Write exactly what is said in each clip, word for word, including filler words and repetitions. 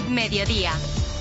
Mediodía.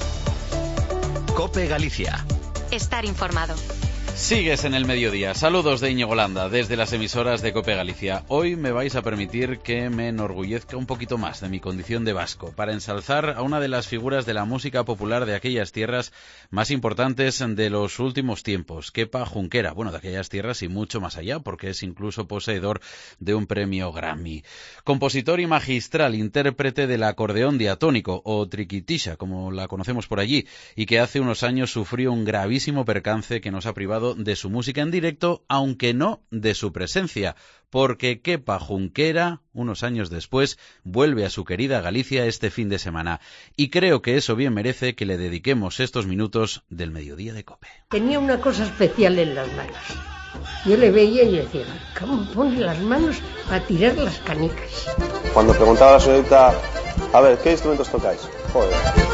COPE Galicia. Estar informado. Sigues en el mediodía. Saludos de Íñigo Landa desde las emisoras de COPE Galicia. Hoy me vais a permitir que me enorgullezca un poquito más de mi condición de vasco para ensalzar a una de las figuras de la música popular de aquellas tierras más importantes de los últimos tiempos, Kepa Junquera. Bueno, de aquellas tierras y mucho más allá, porque es incluso poseedor de un premio Grammy. Compositor y magistral intérprete del acordeón diatónico, o triquitisha, como la conocemos por allí, y que hace unos años sufrió un gravísimo percance que nos ha privado de su música en directo, aunque no de su presencia, porque Kepa Junquera, unos años después, vuelve a su querida Galicia este fin de semana. Y creo que eso bien merece que le dediquemos estos minutos del mediodía de COPE. Tenía una cosa especial en las manos. Yo le veía y decía, ¿cómo pone las manos para tirar las canicas? Cuando preguntaba a la señorita, a ver, ¿qué instrumentos tocáis? Joder.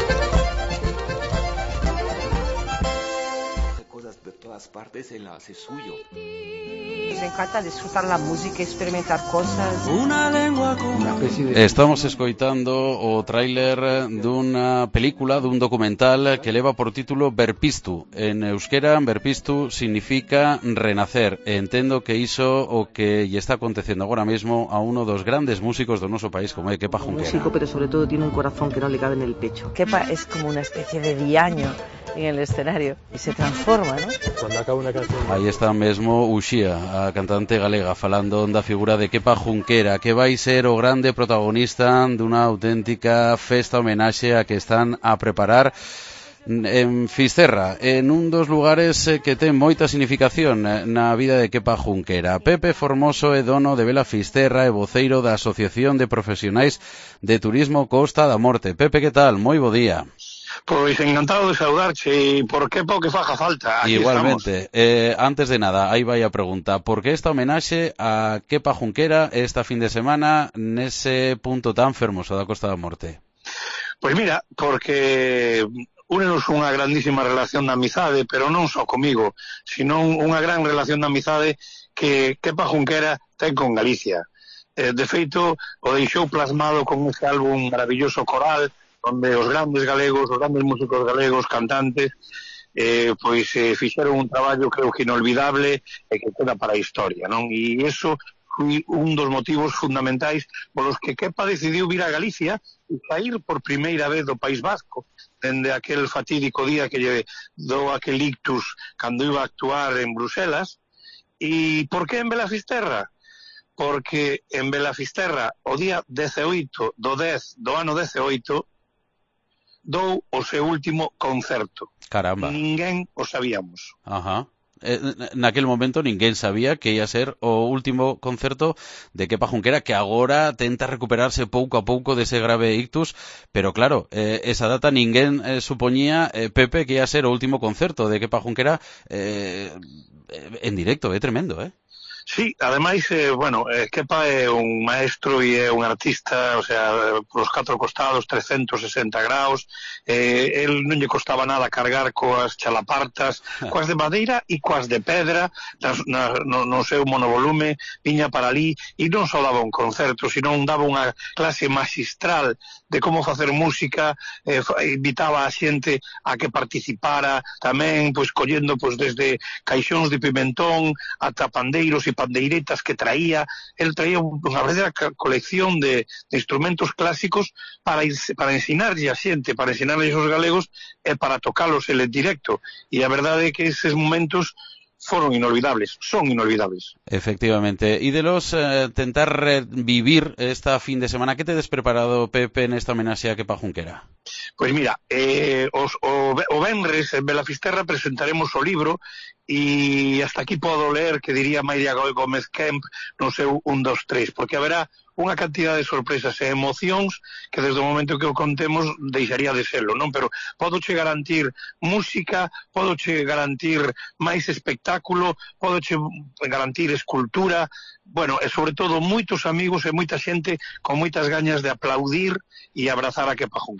De todas partes él hace suyo. Me encanta disfrutar la música, experimentar cosas. Una lengua una de... Estamos escoitando o tráiler dunha película, dun documental que leva por título Berpiztu. En euskera, Berpiztu significa renacer. Entendo que iso o que lle está acontecendo agora mesmo a uno dos grandes músicos do noso país como é Kepa Junquera. Músico, pero sobre todo tiene un corazón que no le cabe en el pecho. Kepa es como una especie de diaño en el escenario y se transforma, ¿no? Cuando acaba una canción... Aí está mesmo Uxía, a cantante galega, falando da figura de Kepa Junquera, que vai ser o grande protagonista dunha auténtica festa homenaxe a que están a preparar en Fisterra, en un dos lugares que ten moita significación na vida de Kepa Junquera. Pepe Formoso é dono de Vela Fisterra e voceiro da Asociación de Profesionais de Turismo Costa da Morte. Pepe, que tal? Moi bo día. Pois encantado de saudarche e por que po que faja falta. Aquí igualmente, eh, antes de nada, aí vai a pregunta. Por que esta homenaxe a Kepa Junquera esta fin de semana nese punto tan fermoso da Costa da Morte? Pois mira, porque únenos unha grandísima relación de amizade, pero non só comigo, sino unha gran relación de amizade que Kepa Junquera ten con Galicia. Eh, de feito, o deixou plasmado con ese álbum maravilloso coral, onde os grandes galegos, os grandes músicos galegos, cantantes, eh, pois eh, fixeron un traballo creo que inolvidable e que queda para a historia, non? E iso foi un dos motivos fundamentais polos que Kepa decidiu vir a Galicia e sair por primeira vez do País Vasco, dende aquel fatídico día que lle dou aquel ictus cando iba a actuar en Bruselas. E por que en Vela Fisterra? Porque en Vela Fisterra, o día dezaoito do dez do ano dezaoito, dou o seu último concerto. Caramba. Ninguén o sabíamos. Ajá. Eh, naquel momento ninguén sabía que ia ser o último concerto de Kepa Junquera, que agora tenta recuperarse pouco a pouco dese grave ictus, pero claro, eh, esa data ninguén eh, supoñía, eh, Pepe, que ia ser o último concerto de Kepa Junquera eh, en directo. É tremendo, eh? Sí, ademais, eh, bueno, eh, Kepa é un maestro e é un artista, o sea, polos catro costados, trescentos e sesenta graus, eh, el non lle costaba nada cargar coas chalapartas, coas de madeira e coas de pedra, nas, na, no, no seu monovolume, viña para ali, e non só daba un concerto, senón daba unha clase magistral de como facer música, eh, invitaba a xente a que participara, tamén, pois, collendo, pois, desde caixóns de pimentón ata pandeiros e pandeiretas que traía. El traía unha verdadera colección de, de instrumentos clásicos para, para ensinarlle a xente, para ensinarlle aos galegos e para tocalos el en directo. E a verdade é que eses momentos foron inolvidables, son inolvidables. Efectivamente. E de los eh, tentar revivir esta fin de semana, que tedes preparado, Pepe, nesta homenaxe a Kepa Junquera? Pois mira, eh, os, o, o venres en Vela Fisterra presentaremos o libro e hasta aquí podo ler que diría Maidia Gómez Kemp no seu un, dos, tres, porque haberá unha cantidad de sorpresas e emocións que desde o momento que o contemos deixaría de serlo, non? Pero podo che garantir música, podo che garantir máis espectáculo, podo che garantir escultura, bueno, e sobre todo moitos amigos e moita xente con moitas gañas de aplaudir e abrazar a Kepa Junquera.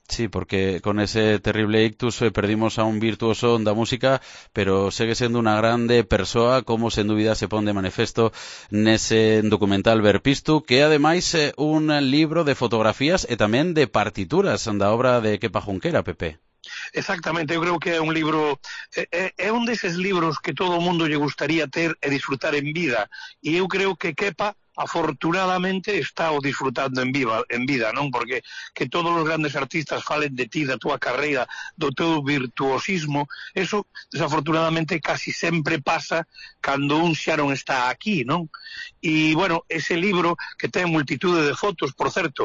Sí, porque con ese terrible ictus eh, perdimos a un virtuoso da música, pero segue sendo unha grande persoa, como sen dúbida se pon de manifesto nese documental Verpistu, que é ademais eh, un libro de fotografías e tamén de partituras da obra de Kepa Junquera, Pepe. Exactamente, eu creo que é un libro, é, é un deses libros que todo o mundo lle gustaría ter e disfrutar en vida, e eu creo que Kepa afortunadamente está o disfrutando en viva, en vida, non? Porque que todos os grandes artistas falen de ti, da túa carreira, do teu virtuosismo, eso desafortunadamente casi sempre pasa cando un xa non está aquí, non? E, bueno, ese libro que ten multitude de fotos, por certo,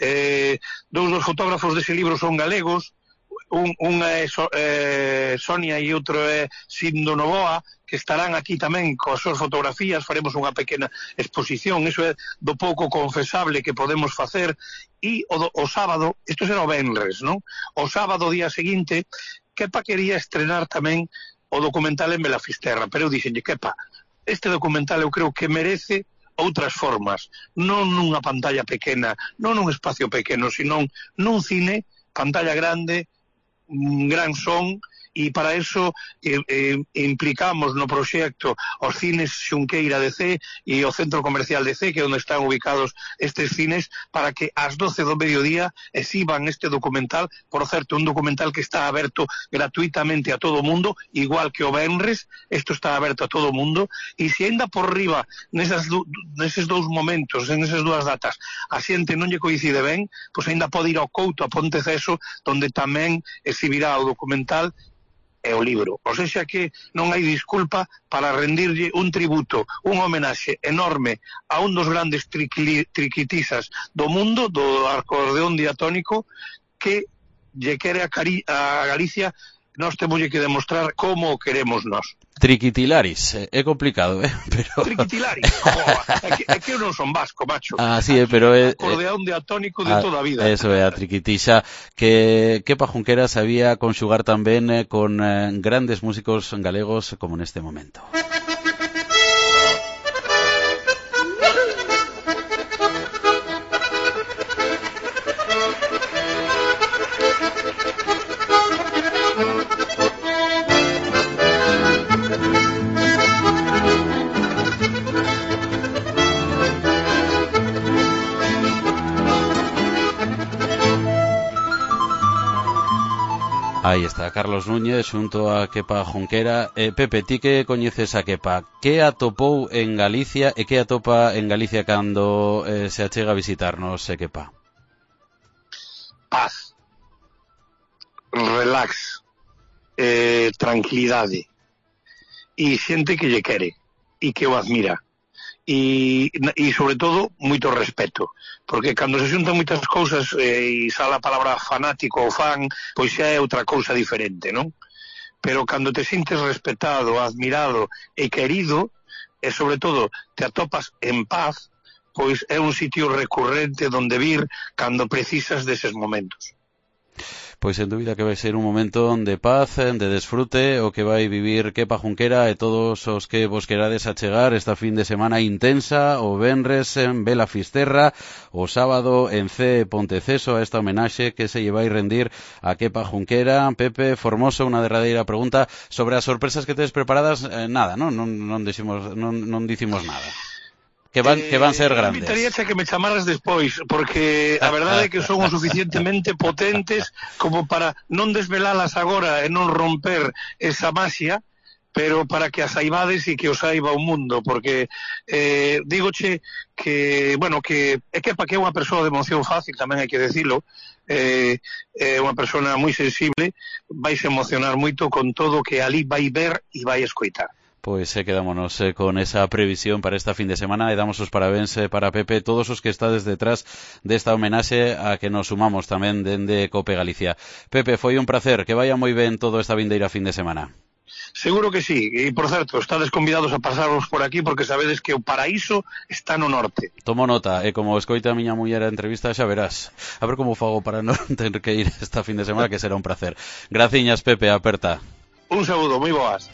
eh, dous dos fotógrafos dese libro son galegos, un, unha é so, eh, Sonia e outro é Sindo Novoa, que estarán aquí tamén coas súas fotografías, faremos unha pequena exposición, iso é do pouco confesable que podemos facer, e o, do, o sábado, isto será o venres, non? O sábado, día seguinte, Kepa quería estrenar tamén o documental en Belafisterra, pero eu dixenlle, Kepa, este documental eu creo que merece outras formas, non nunha pantalla pequena, non nun espacio pequeno, sino nun cine, pantalla grande, un gran son, e para eso eh, eh, implicamos no proxecto os cines Xunqueira de C e o Centro Comercial de C, que é onde están ubicados estes cines, para que ás doce do mediodía exhiban este documental, por certo, un documental que está aberto gratuitamente a todo o mundo, igual que o venres, isto está aberto a todo o mundo, e se ainda por riba, nesas, neses dous momentos, nesas dúas datas, a xente non lle coincide ben, pois ainda pode ir ao Couto, a Ponteceso, donde tamén exhibirá o documental e o libro. O sexa que non hai disculpa para rendirlle un tributo, un homenaxe enorme a un dos grandes triquitisas do mundo, do acordeón diatónico, que lle quere a, Cari a Galicia. Nós temos que demostrar como o queremos nós. Triquitilaris, é complicado, eh? Pero... Triquitilaris, joa, é que, é que eu non son vasco, macho. Ah, sí, pero é... Acordeón diatónico de ah, toda a vida. Eso é a triquitixa, que Kepa Junquera sabía conxugar tamén eh, con eh, grandes músicos galegos como neste momento. Aí está, Carlos Núñez xunto a Kepa Junquera. eh, Pepe, ti que coñeces a Kepa, que atopou en Galicia e que atopa en Galicia cando eh, se achega a visitarnos, eh, Kepa? Paz, relax, eh, tranquilidade, e xente que lle quere e que o admira, e, e sobre todo moito respeto, porque cando se xuntan moitas cousas eh, e sale a palabra fanático ou fan, pois xa é outra cousa diferente, non? Pero cando te sintes respetado, admirado e querido, e sobre todo te atopas en paz, pois é un sitio recurrente donde vir cando precisas deses momentos. Pois sen dúbida que vai ser un momento de paz, de desfrute, o que vai vivir Kepa Junquera e todos os que vos querades achegar esta fin de semana intensa, o venres en Belafisterra, o sábado en C Ponteceso, a esta homenaxe que se lle vai rendir a Kepa Junquera. Pepe Formoso, unha derradeira pregunta sobre as sorpresas que tedes preparadas. Eh, nada, non, non, non, dicimos, non, non dicimos nada. Que van, que van ser grandes. Invitaría a que me chamaras despois, porque a verdade é que son o suficientemente potentes como para non desvelalas agora e non romper esa maxia, pero para que as saibades e que os saiba o mundo, porque eh, digoche que, bueno, que é que para que é unha persoa de emoción fácil, tamén hai que decilo, é eh, unha persona moi sensible, vais emocionar moito con todo o que ali vai ver e vai escoitar. Pois eh, quedámonos eh, con esa previsión para esta fin de semana e damos os parabéns eh, para Pepe, todos os que estades detrás desta homenaxe a que nos sumamos tamén dende Cope Galicia. Pepe, foi un placer, que vaya moi ben todo esta vindeira fin de semana. Seguro que sí, e por certo, estades convidados a pasaros por aquí porque sabedes que o paraíso está no norte. Tomo nota, e como escoita a miña muller a entrevista xa verás. A ver como fago para non ter que ir esta fin de semana, que será un placer. Graciñas, Pepe, aperta. Un saúdo, moi boas.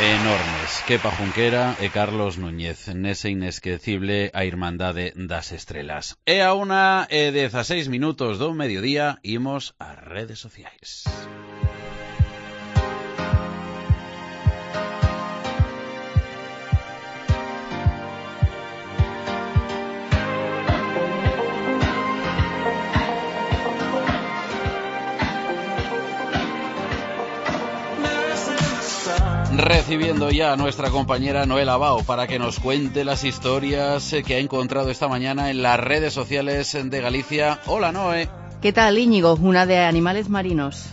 enormes. Kepa Junquera e Carlos Núñez nese inesquecible A Irmandade das Estrelas. E a una e dezaseis minutos do mediodía imos ás redes sociais. Recibiendo ya a nuestra compañera Noela Bao para que nos cuente las historias que ha encontrado esta mañana en las redes sociales de Galicia. Hola, Noé. ¿Qué tal, Íñigo? Una de animales marinos.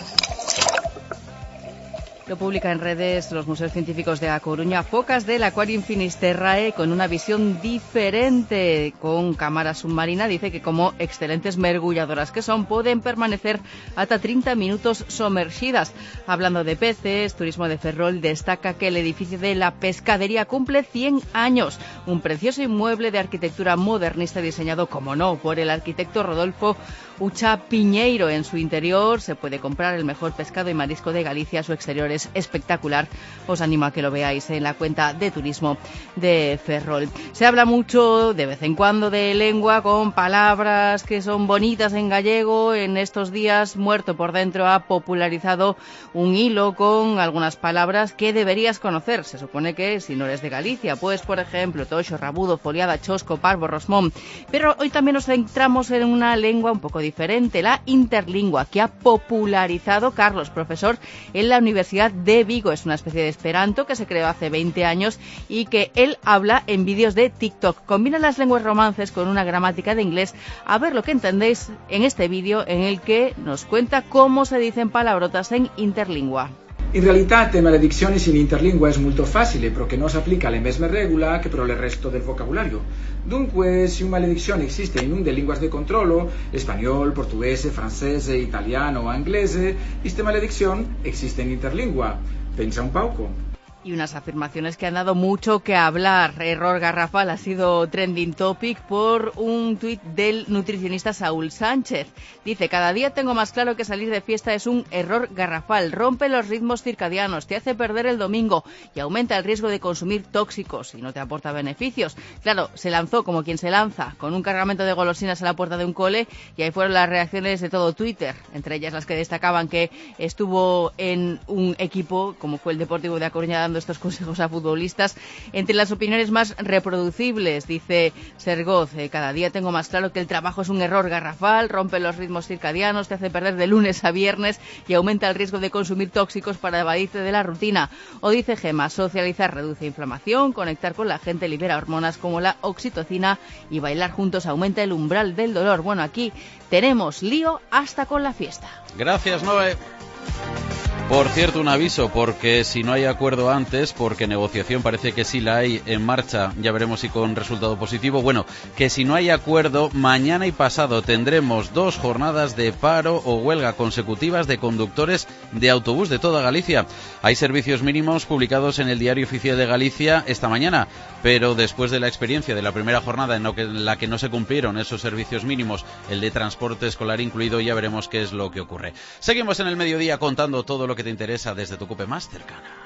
Lo publica en redes los museos científicos de A Coruña, focas del Aquarium Finisterrae con una visión diferente. Con cámara submarina dice que como excelentes mergulladoras que son, pueden permanecer hasta treinta minutos sumergidas. Hablando de peces, Turismo de Ferrol destaca que el edificio de la pescadería cumple cien años. Un precioso inmueble de arquitectura modernista diseñado, como no, por el arquitecto Rodolfo Ucha Piñeiro. En su interior se puede comprar el mejor pescado y marisco de Galicia. Su exterior es espectacular. Os animo a que lo veáis en la cuenta de Turismo de Ferrol. Se habla mucho de vez en cuando de lengua con palabras que son bonitas en gallego. En estos días Muerto por Dentro ha popularizado un hilo con algunas palabras que deberías conocer. Se supone que si no eres de Galicia, pues por ejemplo toxo, rabudo, foliada, chosco, parvo, rosmón. Pero hoy también nos centramos en una lengua un poco diferente, la interlingua, que ha popularizado Carlos, profesor en la Universidad de Vigo. Es una especie de esperanto que se creó hace veinte años y que él habla en vídeos de TikTok. Combina las lenguas romances con una gramática de inglés. A ver lo que entendéis en este vídeo en el que nos cuenta cómo se dicen palabrotas en interlingua. In realtà le maledizioni in interlingua è molto facile perché non si applica le mesme regole che per il resto del vocabolario. Dunque, se una maledizione esiste in una delle lingue di controllo, español, portoghese, francese, italiano o inglese, questa maledizione esiste in interlingua. Pensa un poco. Y unas afirmaciones que han dado mucho que hablar. Error garrafal ha sido trending topic por un tuit del nutricionista Saúl Sánchez. Dice: cada día tengo más claro que salir de fiesta es un error garrafal. Rompe los ritmos circadianos, te hace perder el domingo y aumenta el riesgo de consumir tóxicos y no te aporta beneficios. Claro, se lanzó como quien se lanza, con un cargamento de golosinas a la puerta de un cole, y ahí fueron las reacciones de todo Twitter, entre ellas las que destacaban que estuvo en un equipo como fue el Deportivo de A Coruña dando estos consejos a futbolistas. Entre las opiniones más reproducibles, dice Sergoz: eh, cada día tengo más claro que el trabajo es un error garrafal, rompe los ritmos circadianos, te hace perder de lunes a viernes y aumenta el riesgo de consumir tóxicos para evadirte de la rutina. O dice Gema: socializar reduce inflamación, conectar con la gente libera hormonas como la oxitocina y bailar juntos aumenta el umbral del dolor. Bueno, aquí tenemos lío hasta con la fiesta. Gracias, Noé. Por cierto, un aviso, porque si no hay acuerdo antes, porque negociación parece que sí la hay en marcha, ya veremos si con resultado positivo, bueno, que si no hay acuerdo, mañana y pasado tendremos dos jornadas de paro o huelga consecutivas de conductores de autobús de toda Galicia. Hay servicios mínimos publicados en el Diario Oficial de Galicia esta mañana, pero después de la experiencia de la primera jornada en la que no se cumplieron esos servicios mínimos, el de transporte escolar incluido, ya veremos qué es lo que ocurre. Seguimos en el mediodía contando todo lo que te interesa desde tu COPE más cercana.